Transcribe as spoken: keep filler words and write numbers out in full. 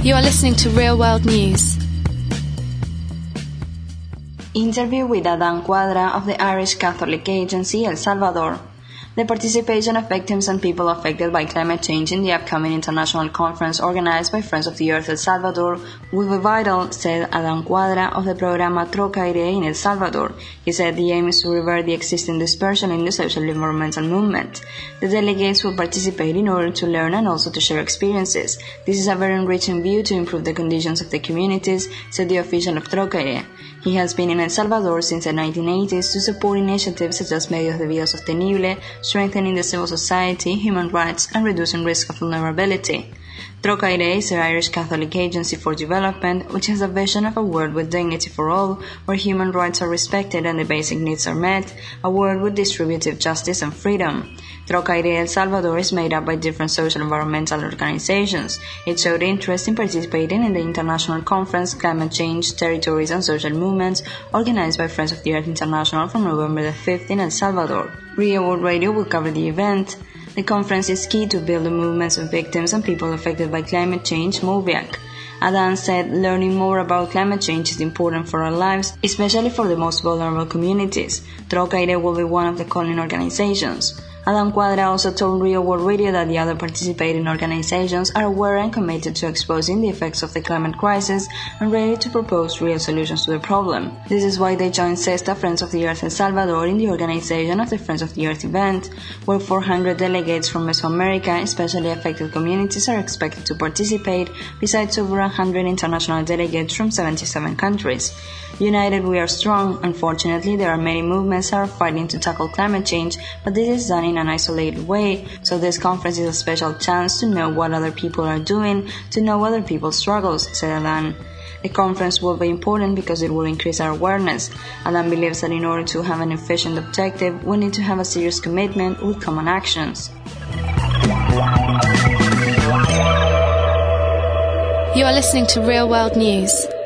You are listening to Real World News. Interview with Adan Quadra of the Irish Catholic Agency, El Salvador. The participation of victims and people affected by climate change in the upcoming international conference organized by Friends of the Earth El Salvador will be vital, said Adan Quadra of the Programa Troca Aire in El Salvador. He said the aim is to revert the existing dispersion in the social environmental movement. The delegates will participate in order to learn and also to share experiences. This is a very enriching view to improve the conditions of the communities, said the official of Troca Aire. He has been in El Salvador since the nineteen eighties to support initiatives such as Medios de Vida Sostenible, strengthening the civil society, human rights, and reducing risk of vulnerability. Troca Aire is the Irish Catholic Agency for Development, which has a vision of a world with dignity for all, where human rights are respected and the basic needs are met, a world with distributive justice and freedom. Troca Aire El Salvador is made up by different social environmental organizations. It showed interest in participating in the international conference Climate Change, Territories and Social Movements, organized by Friends of the Earth International from November the fifth in El Salvador. Real World Radio will cover the event. The conference is key to build the movements of victims and people affected by climate change, MOVIAC. Adan said learning more about climate change is important for our lives, especially for the most vulnerable communities. Troca Aire will be one of the calling organizations. Adan Quadra also told Real World Radio that the other participating organizations are aware and committed to exposing the effects of the climate crisis and ready to propose real solutions to the problem. This is why they joined CESTA Friends of the Earth El Salvador in the organization of the Friends of the Earth event, where four hundred delegates from Mesoamerica, especially affected communities, are expected to participate, besides over one hundred international delegates from seventy-seven countries. United we are strong. Unfortunately, there are many movements that are fighting to tackle climate change, but this is done in an isolated way, so this conference is a special chance to know what other people are doing, to know other people's struggles, said Adan. The conference will be important because it will increase our awareness. Adan believes that in order to have an efficient objective, we need to have a serious commitment with common actions. You are listening to Real World News.